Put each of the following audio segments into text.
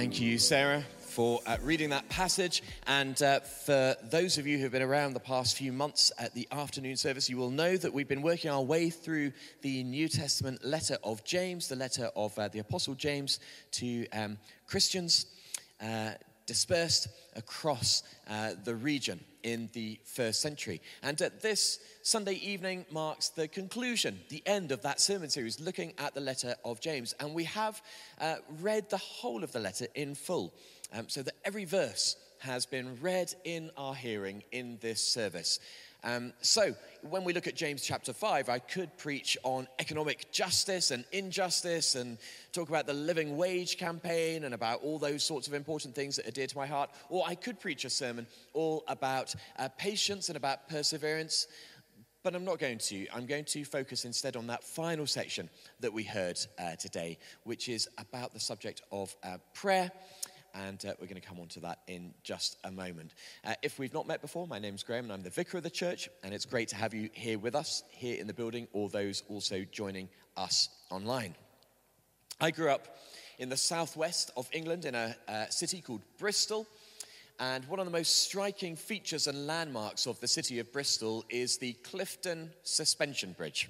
Thank you, Sarah, for reading that passage. And for those of you who've been around the past few months at the afternoon service, you will know that we've been working our way through the New Testament letter of James, the letter of the Apostle James to Christians dispersed across the region in the first century. And this Sunday evening marks the conclusion, the end of that sermon series, looking at the letter of James. And we have read the whole of the letter in full, so that every verse has been read in our hearing in this service. So when we look at James chapter 5, I could preach on economic justice and injustice and talk about the living wage campaign and about all those sorts of important things that are dear to my heart. Or I could preach a sermon all about patience and about perseverance. But I'm not going to. I'm going to focus instead on that final section that we heard today, which is about the subject of prayer. And we're going to come on to that in just a moment. If we've not met before, my name's Graham and I'm the vicar of the church. And it's great to have you here with us, here in the building, or those also joining us online. I grew up in the southwest of England in a city called Bristol. And one of the most striking features and landmarks of the city of Bristol is the Clifton Suspension Bridge.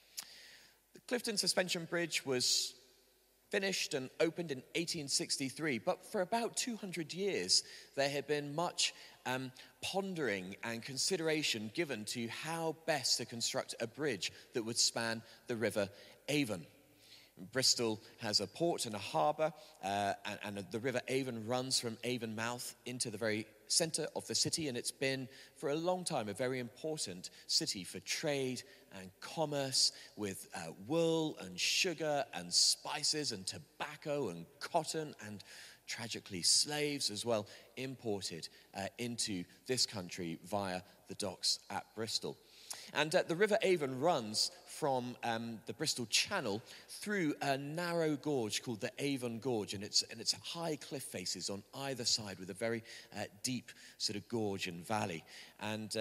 The Clifton Suspension Bridge was finished and opened in 1863, but for about 200 years there had been much pondering and consideration given to how best to construct a bridge that would span the River Avon. Bristol has a port and a harbour, and the River Avon runs from Avonmouth into the very centre of the city, and it's been for a long time a very important city for trade and commerce with wool and sugar and spices and tobacco and cotton and tragically slaves as well imported into this country via the docks at Bristol. And the River Avon runs from the Bristol Channel through a narrow gorge called the Avon Gorge, and it's high cliff faces on either side with a very deep sort of gorge and valley, and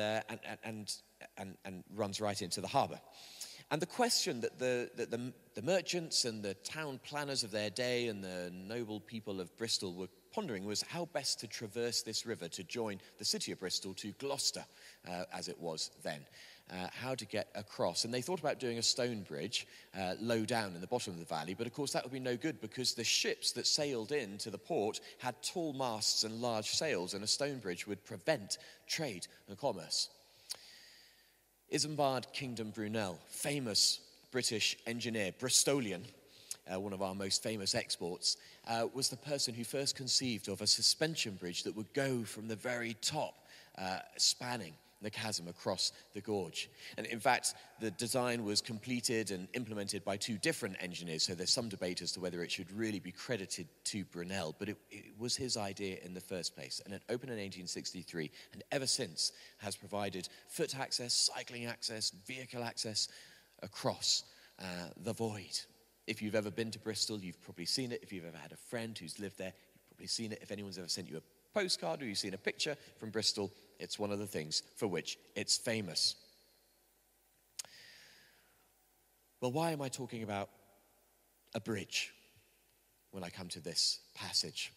runs right into the harbour. And the question that the merchants and the town planners of their day and the noble people of Bristol were pondering was how best to traverse this river to join the city of Bristol to Gloucester, as it was then. How to get across. And they thought about doing a stone bridge low down in the bottom of the valley, but of course that would be no good because the ships that sailed into the port had tall masts and large sails, and a stone bridge would prevent trade and commerce. Isambard Kingdom Brunel, famous British engineer, Bristolian, one of our most famous exports, was the person who first conceived of a suspension bridge that would go from the very top, spanning the chasm across the gorge. And in fact, the design was completed and implemented by two different engineers, so there's some debate as to whether it should really be credited to Brunel, but it was his idea in the first place. And it opened in 1863, and ever since has provided foot access, cycling access, vehicle access across the void. If you've ever been to Bristol, you've probably seen it. If you've ever had a friend who's lived there, you've probably seen it. If anyone's ever sent you a postcard or you've seen a picture from Bristol, it's one of the things for which it's famous. Well, why am I talking about a bridge when I come to this passage?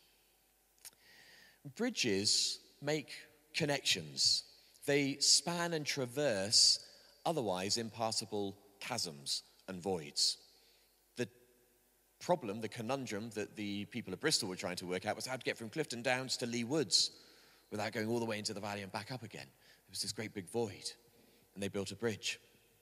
Bridges make connections. They span and traverse otherwise impassable chasms and voids. The problem, the conundrum that the people of Bristol were trying to work out was how to get from Clifton Downs to Lee Woods without going all the way into the valley and back up again. There was this great big void, and they built a bridge.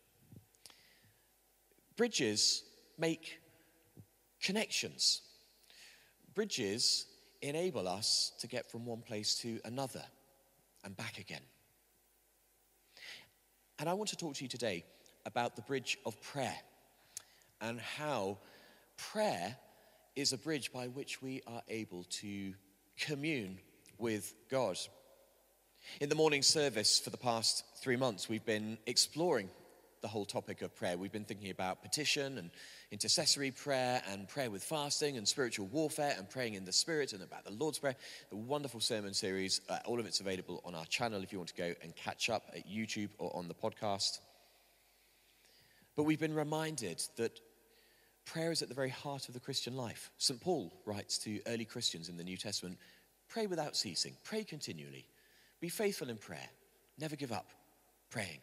Bridges make connections. Bridges enable us to get from one place to another and back again. And I want to talk to you today about the bridge of prayer and how prayer is a bridge by which we are able to commune with God. In the morning service for the past 3 months, we've been exploring the whole topic of prayer. We've been thinking about petition and intercessory prayer and prayer with fasting and spiritual warfare and praying in the Spirit and about the Lord's Prayer. A wonderful sermon series. All of it's available on our channel if you want to go and catch up at YouTube or on the podcast. But we've been reminded that Prayer is at the very heart of the Christian life. St. Paul writes to early Christians in the New Testament, pray without ceasing, pray continually, be faithful in prayer, never give up praying.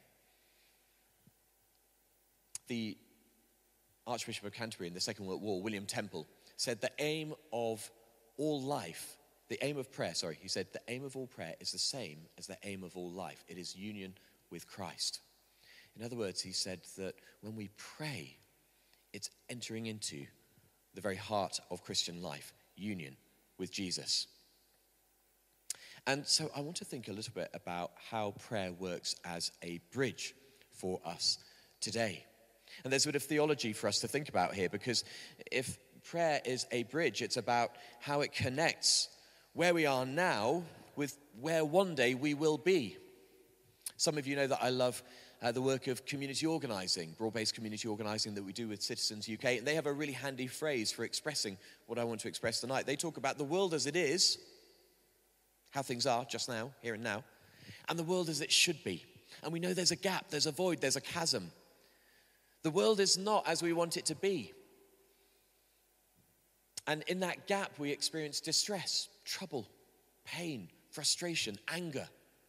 The Archbishop of Canterbury in the Second World War, William Temple, said the aim of all life, the aim of prayer, he said the aim of all prayer is the same as the aim of all life. It is union with Christ. In other words, he said that when we pray, it's entering into the very heart of Christian life, union with Jesus. And so I want to think a little bit about how prayer works as a bridge for us today. And there's a bit of theology for us to think about here, because if prayer is a bridge, it's about how it connects where we are now with where one day we will be. Some of you know that I love the work of community organising, broad-based community organising that we do with Citizens UK. And they have a really handy phrase for expressing what I want to express tonight. They talk about the world as it is, how things are just now, here and now, and the world as it should be. And we know there's a gap, there's a void, there's a chasm. The world is not as we want it to be. And in that gap, we experience distress, trouble, pain, frustration, anger.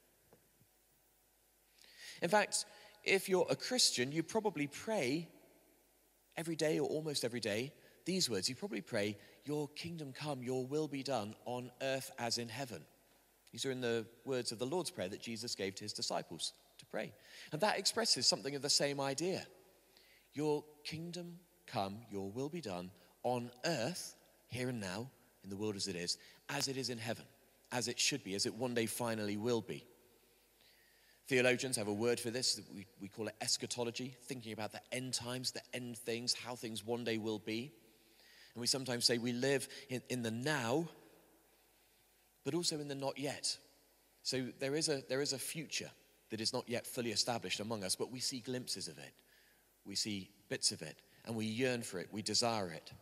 In fact, if you're a Christian, you probably pray every day or almost every day these words. You probably pray, your kingdom come, your will be done on earth as in heaven. These are in the words of the Lord's Prayer that Jesus gave to his disciples to pray. And that expresses something of the same idea. Your kingdom come, your will be done on earth, here and now, in the world as it is in heaven, as it should be, as it one day finally will be. Theologians have a word for this. We call it eschatology, thinking about the end times, the end things, how things one day will be. And we sometimes say we live in the now, but also in the not yet. So there is a future that is not yet fully established among us, but we see glimpses of it. We see bits of it, and we yearn for it, we desire it.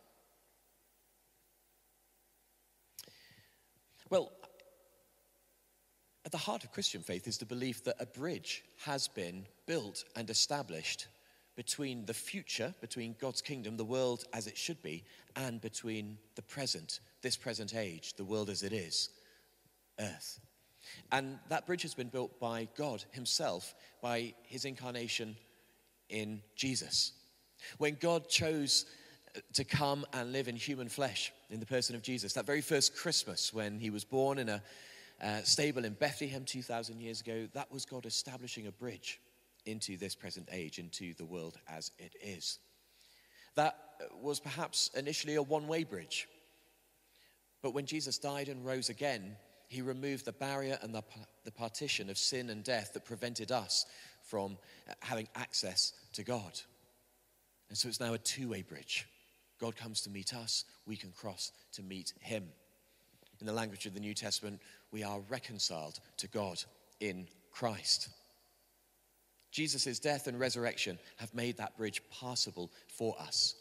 Well, at the heart of Christian faith is the belief that a bridge has been built and established between the future, between God's kingdom, the world as it should be, and between the present, this present age, the world as it is, earth. And that bridge has been built by God himself, by his incarnation in Jesus. When God chose to come and live in human flesh in the person of Jesus, that very first Christmas when he was born in a stable in Bethlehem 2,000 years ago, that was God establishing a bridge into this present age, into the world as it is. That was perhaps initially a one-way bridge. But when Jesus died and rose again, he removed the barrier and the partition of sin and death that prevented us from having access to God. And so it's now a two-way bridge. God comes to meet us, we can cross to meet him. In the language of the New Testament, we are reconciled to God in Christ. Jesus' death and resurrection have made that bridge passable for us.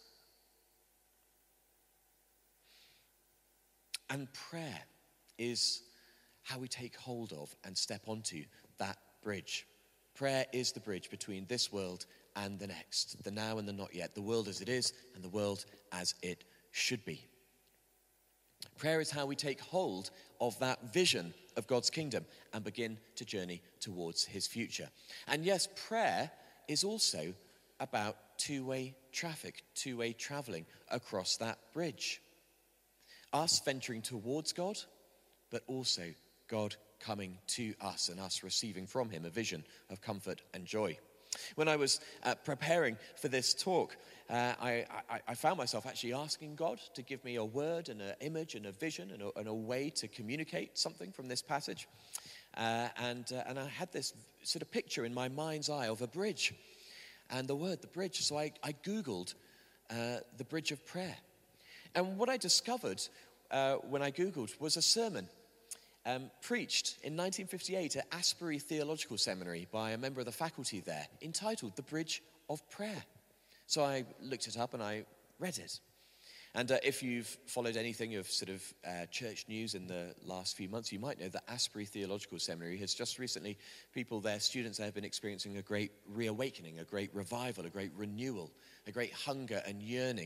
And prayer is how we take hold of and step onto that bridge. Prayer is the bridge between this world and the next, the now and the not yet, the world as it is and the world as it should be. Prayer is how we take hold of that vision of God's kingdom and begin to journey towards his future. And yes, prayer is also about two-way traffic, two-way traveling across that bridge. Us venturing towards God, but also God coming to us and us receiving from him a vision of comfort and joy. When I was preparing for this talk, I found myself actually asking God to give me a word and an image and a vision and a way to communicate something from this passage. And I had this sort of picture in my mind's eye of a bridge and the word, the bridge. So I Googled the bridge of prayer. And what I discovered when I Googled was a sermon preached in 1958 at Asbury Theological Seminary by a member of the faculty there, entitled The Bridge of Prayer. So I looked it up and I read it. And if you've followed anything of sort of church news in the last few months, you might know that Asbury Theological Seminary has just recently, students there have been experiencing a great reawakening, a great revival, a great renewal, a great hunger and yearning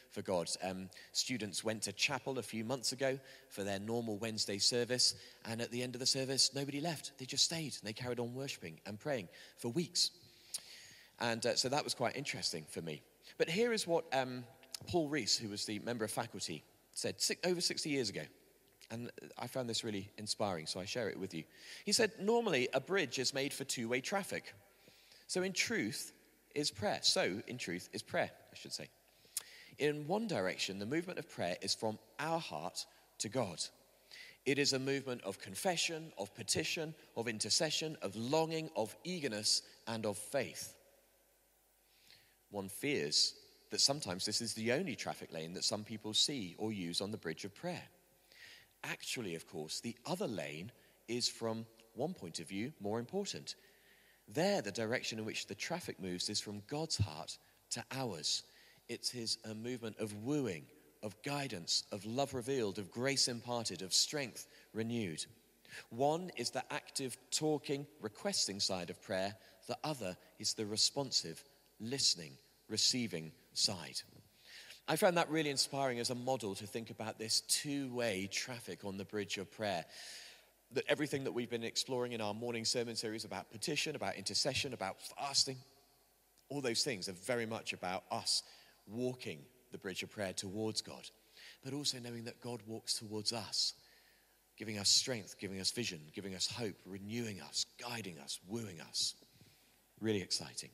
for God. Students went to chapel a few months ago for their normal Wednesday service, and at the end of the service, nobody left. They just stayed, and they carried on worshiping and praying for weeks. And so that was quite interesting for me. But here is what Paul Rees, who was the member of faculty, said over 60 years ago. And I found this really inspiring, so I share it with you. He said, normally a bridge is made for two-way traffic. So in truth is prayer. I should say. In one direction, the movement of prayer is from our heart to God. It is a movement of confession, of petition, of intercession, of longing, of eagerness, and of faith. One fears that sometimes this is the only traffic lane that some people see or use on the bridge of prayer. Actually, of course, the other lane is, from one point of view, more important. There, the direction in which the traffic moves is from God's heart to ours. It is a movement of wooing, of guidance, of love revealed, of grace imparted, of strength renewed. One is the active, talking, requesting side of prayer. The other is the responsive, listening, receiving side. I found that really inspiring as a model to think about this two-way traffic on the bridge of prayer. That everything that we've been exploring in our morning sermon series about petition, about intercession, about fasting, all those things are very much about us walking the bridge of prayer towards God, but also knowing that God walks towards us, giving us strength, giving us vision, giving us hope, renewing us, guiding us, wooing us. Really exciting.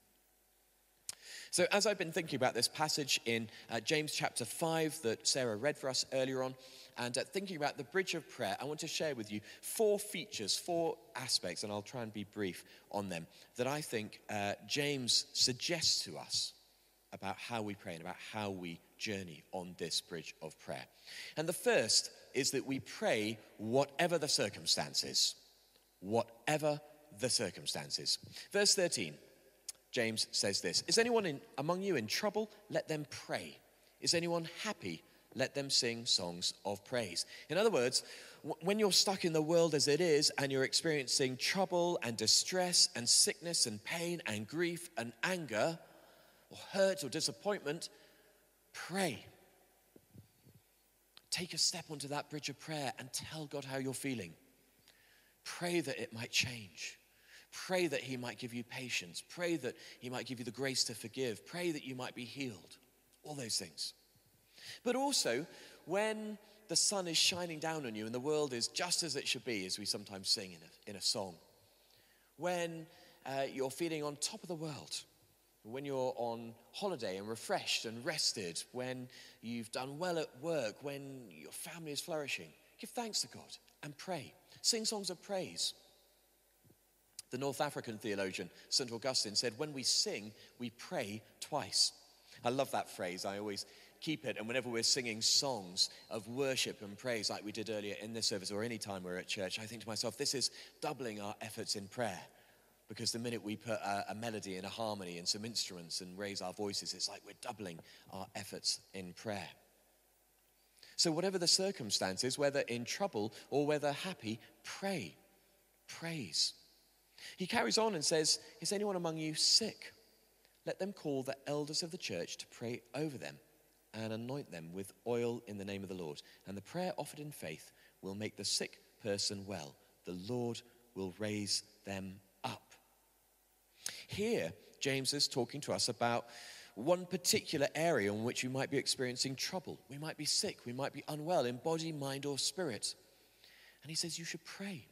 So as I've been thinking about this passage in James chapter 5 that Sarah read for us earlier on, and thinking about the bridge of prayer, I want to share with you 4 features, 4 aspects, and I'll try and be brief on them, that I think James suggests to us about how we pray and about how we journey on this bridge of prayer. And the first is that we pray whatever the circumstances. Whatever the circumstances. Verse 13. James says this, is anyone among you in trouble? Let them pray. Is anyone happy? Let them sing songs of praise. In other words, when you're stuck in the world as it is and you're experiencing trouble and distress and sickness and pain and grief and anger or hurt or disappointment, pray. Take a step onto that bridge of prayer and tell God how you're feeling. Pray that it might change. Pray that he might give you patience. Pray that he might give you the grace to forgive. Pray that you might be healed. All those things. But also, when the sun is shining down on you and the world is just as it should be, as we sometimes sing in a song, when you're feeling on top of the world, when you're on holiday and refreshed and rested, when you've done well at work, when your family is flourishing, give thanks to God and pray. Sing songs of praise. The North African theologian, St. Augustine, said, when we sing, we pray twice. I love that phrase. I always keep it. And whenever we're singing songs of worship and praise, like we did earlier in this service or any time we're at church, I think to myself, this is doubling our efforts in prayer. Because the minute we put a melody and a harmony and some instruments and raise our voices, it's like we're doubling our efforts in prayer. So whatever the circumstances, whether in trouble or whether happy, pray. Praise. He carries on and says, is anyone among you sick? Let them call the elders of the church to pray over them and anoint them with oil in the name of the Lord. And the prayer offered in faith will make the sick person well. The Lord will raise them up. Here, James is talking to us about one particular area in which we might be experiencing trouble. We might be sick. We might be unwell in body, mind, or spirit. And he says you should pray.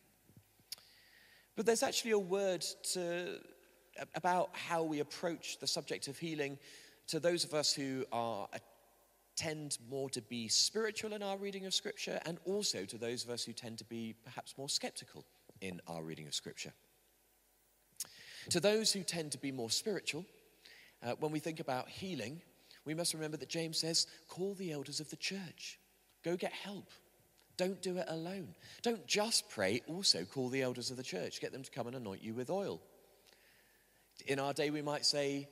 But there's actually a word about how we approach the subject of healing to those of us who tend more to be spiritual in our reading of Scripture, and also to those of us who tend to be perhaps more skeptical in our reading of Scripture. To those who tend to be more spiritual, when we think about healing, we must remember that James says, call the elders of the church. Go get help. Don't do it alone. Don't just pray, also call the elders of the church. Get them to come and anoint you with oil. In our day, we might say,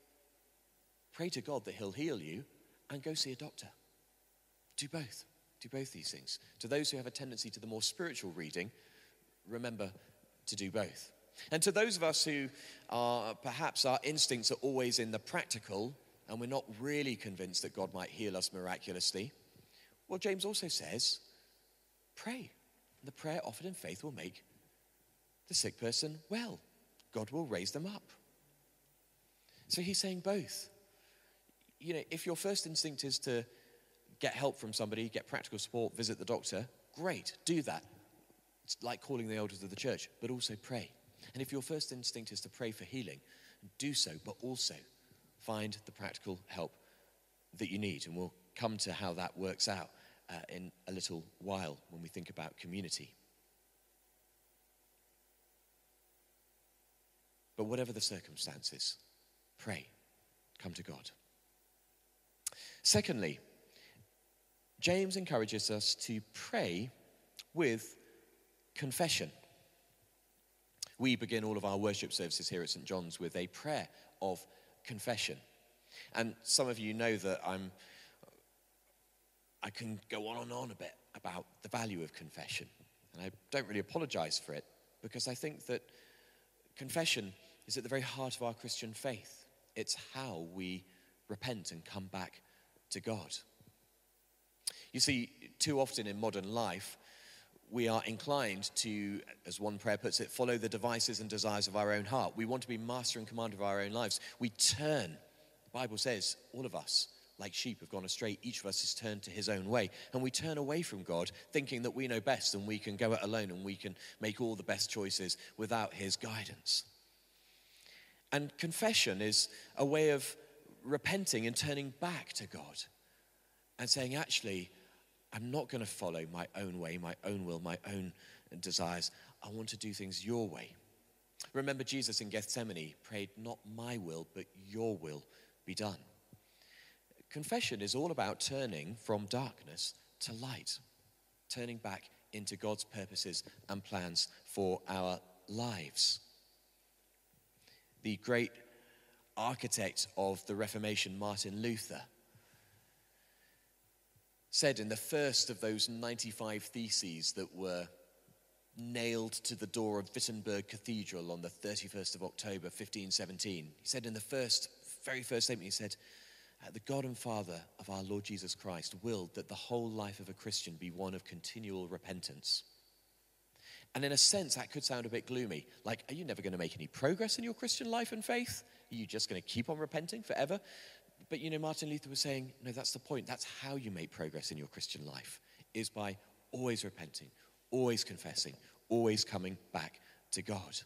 pray to God that he'll heal you and go see a doctor. Do both. Do both these things. To those who have a tendency to the more spiritual reading, remember to do both. And to those of us who are, perhaps our instincts are always in the practical, and we're not really convinced that God might heal us miraculously, well, James also says, pray. The prayer offered in faith will make the sick person well. God will raise them up. So he's saying both. You know, if your first instinct is to get help from somebody, get practical support, visit the doctor, great, do that. It's like calling the elders of the church, but also pray. And if your first instinct is to pray for healing, do so, but also find the practical help that you need. And we'll come to how that works out in a little while when we think about community. But whatever the circumstances, pray, come to God. Secondly, James encourages us to pray with confession. We begin all of our worship services here at St. John's with a prayer of confession. And some of you know that I can go on and on a bit about the value of confession. And I don't really apologize for it, because I think that confession is at the very heart of our Christian faith. It's how we repent and come back to God. You see, too often in modern life, we are inclined to, as one prayer puts it, follow the devices and desires of our own heart. We want to be master and commander of our own lives. We turn, the Bible says, all of us, like sheep, have gone astray. Each of us has turned to his own way. And we turn away from God, thinking that we know best and we can go it alone and we can make all the best choices without his guidance. And confession is a way of repenting and turning back to God and saying, actually, I'm not going to follow my own way, my own will, my own desires. I want to do things your way. Remember Jesus in Gethsemane prayed, not my will, but your will be done. Confession is all about turning from darkness to light, turning back into God's purposes and plans for our lives. The great architect of the Reformation, Martin Luther, said in the first of those 95 theses that were nailed to the door of Wittenberg Cathedral on the 31st of October, 1517, he said in the very first statement, he said, the God and Father of our Lord Jesus Christ willed that the whole life of a Christian be one of continual repentance. And in a sense, that could sound a bit gloomy. Like, are you never going to make any progress in your Christian life and faith? Are you just going to keep on repenting forever? But, you know, Martin Luther was saying, no, that's the point. That's how you make progress in your Christian life, is by always repenting, always confessing, always coming back to God.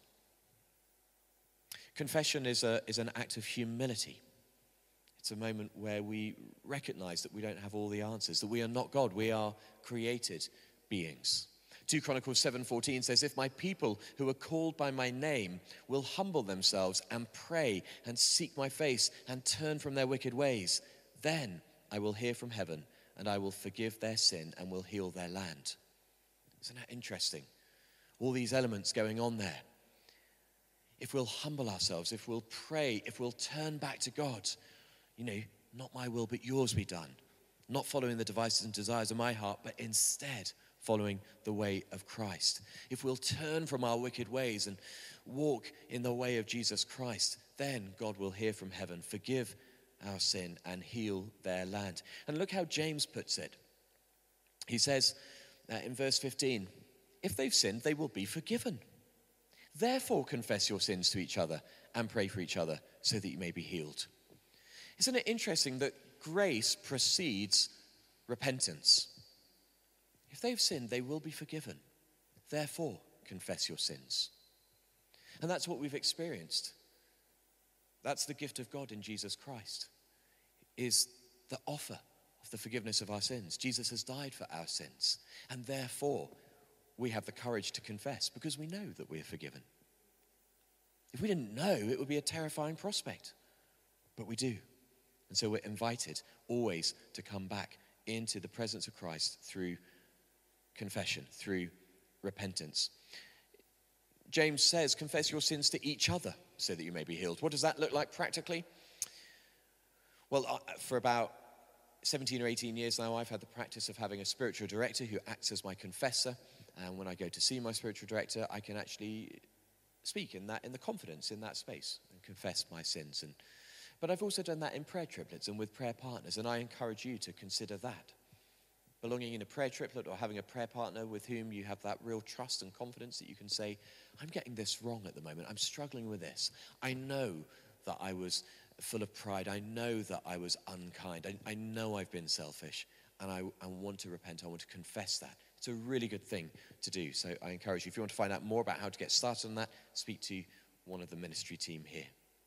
Confession is an act of humility. It's a moment where we recognize that we don't have all the answers, that we are not God. We are created beings. 2 Chronicles 7:14 says, if my people who are called by my name will humble themselves and pray and seek my face and turn from their wicked ways, then I will hear from heaven and I will forgive their sin and will heal their land. Isn't that interesting? All these elements going on there. If we'll humble ourselves, if we'll pray, if we'll turn back to God, you know, not my will but yours be done. Not following the devices and desires of my heart, but instead following the way of Christ. If we'll turn from our wicked ways and walk in the way of Jesus Christ, then God will hear from heaven, forgive our sin and heal their land. And look how James puts it. He says in verse 15, if they've sinned, they will be forgiven. Therefore confess your sins to each other and pray for each other so that you may be healed. Isn't it interesting that grace precedes repentance? If they've sinned, they will be forgiven. Therefore, confess your sins. And that's what we've experienced. That's the gift of God in Jesus Christ, is the offer of the forgiveness of our sins. Jesus has died for our sins. And therefore, we have the courage to confess because we know that we are forgiven. If we didn't know, it would be a terrifying prospect. But we do. And so we're invited always to come back into the presence of Christ through confession, through repentance. James says, confess your sins to each other so that you may be healed. What does that look like practically? Well, for about 17 or 18 years now, I've had the practice of having a spiritual director who acts as my confessor. And when I go to see my spiritual director, I can actually speak in the confidence in that space and confess my sins. And But I've also done that in prayer triplets and with prayer partners, and I encourage you to consider that. Belonging in a prayer triplet or having a prayer partner with whom you have that real trust and confidence that you can say, I'm getting this wrong at the moment. I'm struggling with this. I know that I was full of pride. I know that I was unkind. I know I've been selfish, and I want to repent. I want to confess that. It's a really good thing to do. So I encourage you, if you want to find out more about how to get started on that, speak to one of the ministry team here.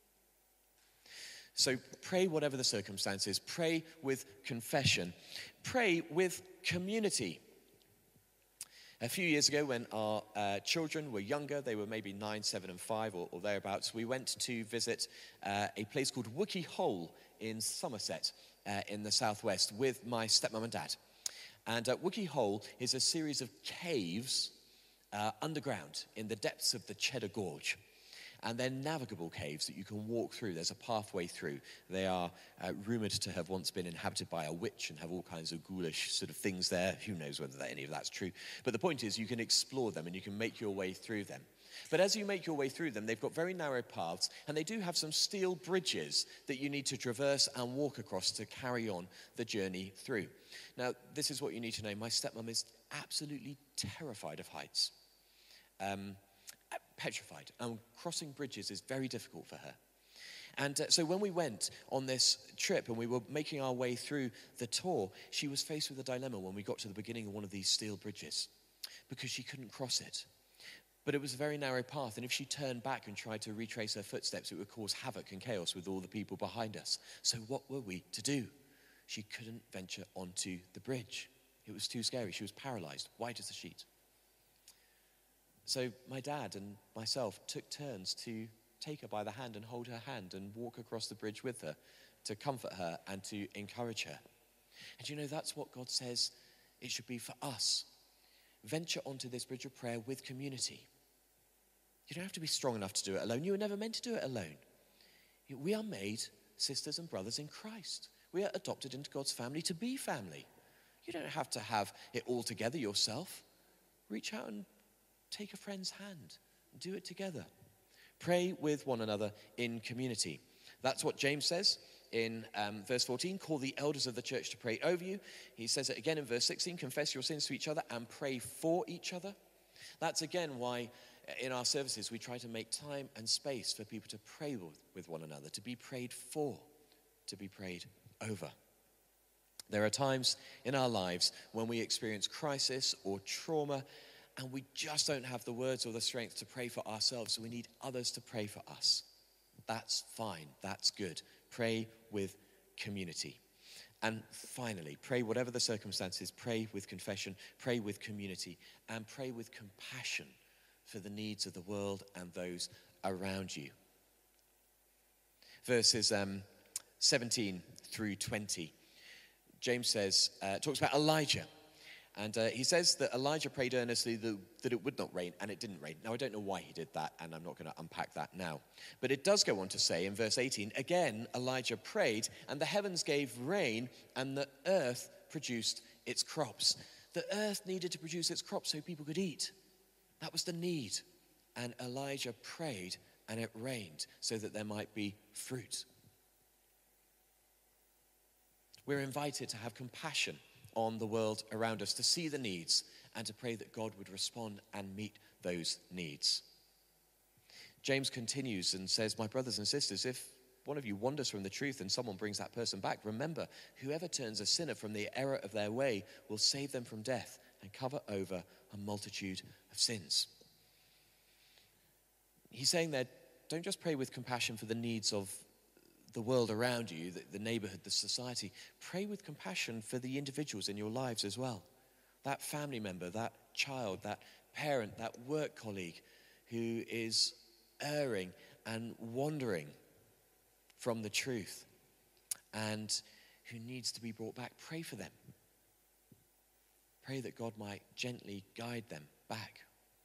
So pray whatever the circumstances. Pray with confession. Pray with community. A few years ago when our children were younger, they were maybe 9, 7 and 5 or thereabouts, we went to visit a place called Wookey Hole in Somerset in the southwest with my stepmom and dad. And Wookey Hole is a series of caves underground in the depths of the Cheddar Gorge. And they're navigable caves that you can walk through. There's a pathway through. They are rumoured to have once been inhabited by a witch and have all kinds of ghoulish sort of things there. Who knows whether any of that's true. But the point is you can explore them and you can make your way through them. But as you make your way through them, they've got very narrow paths, and they do have some steel bridges that you need to traverse and walk across to carry on the journey through. Now, this is what you need to know. My stepmom is absolutely terrified of heights. Petrified, and crossing bridges is very difficult for her. And so when we went on this trip and we were making our way through the tour, she was faced with a dilemma when we got to the beginning of one of these steel bridges because she couldn't cross it. But it was a very narrow path, and if she turned back and tried to retrace her footsteps, it would cause havoc and chaos with all the people behind us. So what were we to do? She couldn't venture onto the bridge. It was too scary. She was paralyzed, white as a sheet. So my dad and myself took turns to take her by the hand and hold her hand and walk across the bridge with her to comfort her and to encourage her. And you know, that's what God says it should be for us. Venture onto this bridge of prayer with community. You don't have to be strong enough to do it alone. You were never meant to do it alone. We are made sisters and brothers in Christ. We are adopted into God's family to be family. You don't have to have it all together yourself. Reach out and take a friend's hand and do it together. Pray with one another in community. That's what James says in verse 14. Call the elders of the church to pray over you. He says it again in verse 16. Confess your sins to each other and pray for each other. That's again why in our services we try to make time and space for people to pray with one another, to be prayed for, to be prayed over. There are times in our lives when we experience crisis or trauma, and we just don't have the words or the strength to pray for ourselves, so we need others to pray for us. That's fine. That's good. Pray with community. And finally, pray whatever the circumstances. Pray with confession. Pray with community. And pray with compassion for the needs of the world and those around you. Verses 17 through 20. James says, talks about Elijah. And he says that Elijah prayed earnestly that it would not rain, and it didn't rain. Now, I don't know why he did that, and I'm not going to unpack that now. But it does go on to say in verse 18, again, Elijah prayed, and the heavens gave rain, and the earth produced its crops. The earth needed to produce its crops so people could eat. That was the need. And Elijah prayed, and it rained so that there might be fruit. We're invited to have compassion on the world around us, to see the needs and to pray that God would respond and meet those needs. James continues and says, my brothers and sisters, if one of you wanders from the truth and someone brings that person back, remember, whoever turns a sinner from the error of their way will save them from death and cover over a multitude of sins. He's saying that don't just pray with compassion for the needs of the world around you, the neighborhood, the society. Pray with compassion for the individuals in your lives as well. That family member, that child, that parent, that work colleague who is erring and wandering from the truth and who needs to be brought back. Pray for them. Pray that God might gently guide them back.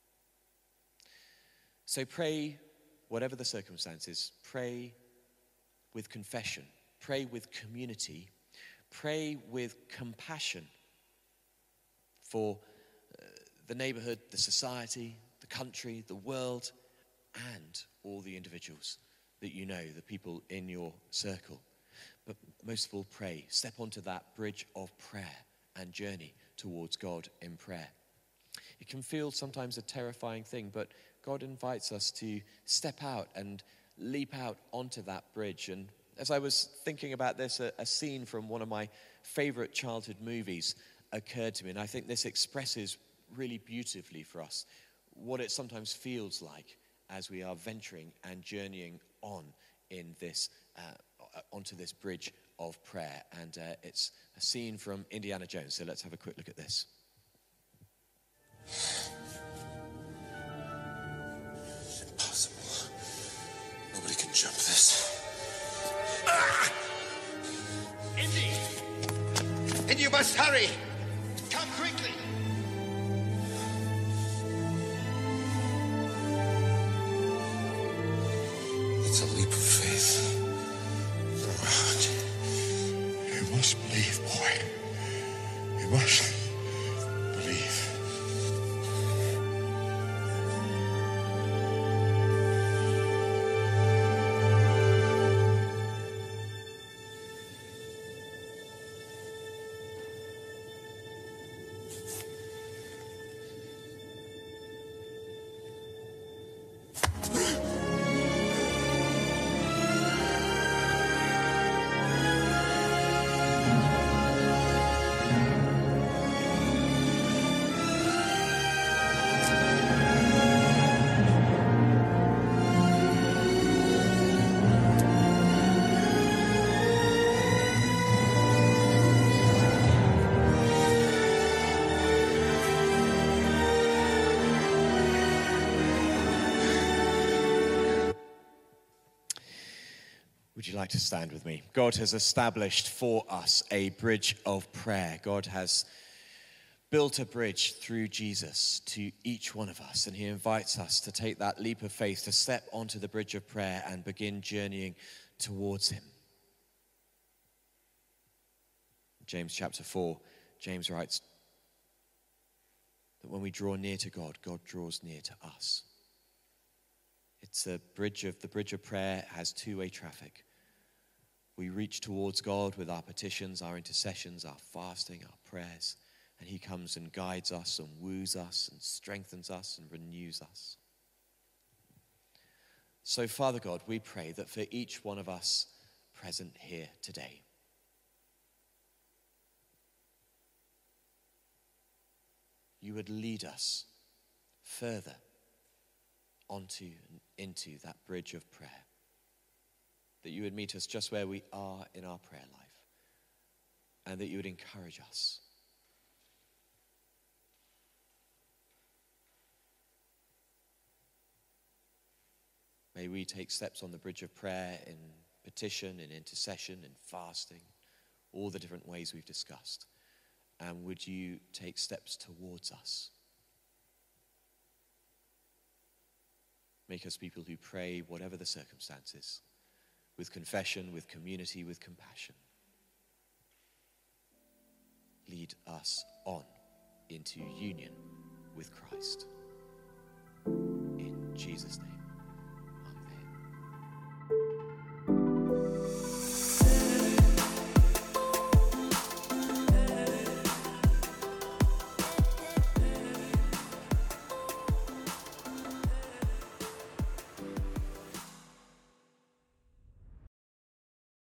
So pray whatever the circumstances. Pray with confession, pray with community, pray with compassion for the neighborhood, the society, the country, the world, and all the individuals that you know, the people in your circle. But most of all, pray. Step onto that bridge of prayer and journey towards God in prayer. It can feel sometimes a terrifying thing, but God invites us to step out and leap out onto that bridge. And as I was thinking about this, a scene from one of my favorite childhood movies occurred to me, and I think this expresses really beautifully for us what it sometimes feels like as we are venturing and journeying on in this onto this bridge of prayer. And it's a scene from Indiana Jones, so let's have a quick look at this. Impossible. Nobody can jump this. Indy, you must hurry. Come quickly. It's a leap of faith. You must believe, boy. You must believe. Would you like to stand with me? God has established for us a bridge of prayer. God has built a bridge through Jesus to each one of us, and he invites us to take that leap of faith, to step onto the bridge of prayer and begin journeying towards him. James chapter 4, James writes that when we draw near to God, God draws near to us. It's the bridge of prayer has two-way traffic. We reach towards God with our petitions, our intercessions, our fasting, our prayers, and he comes and guides us and woos us and strengthens us and renews us. So, Father God, we pray that for each one of us present here today, you would lead us further onto and into that bridge of prayer. That you would meet us just where we are in our prayer life, and that you would encourage us. May we take steps on the bridge of prayer in petition, in intercession, in fasting, all the different ways we've discussed. And would you take steps towards us? Make us people who pray whatever the circumstances, with confession, with community, with compassion. Lead us on into union with Christ. In Jesus' name.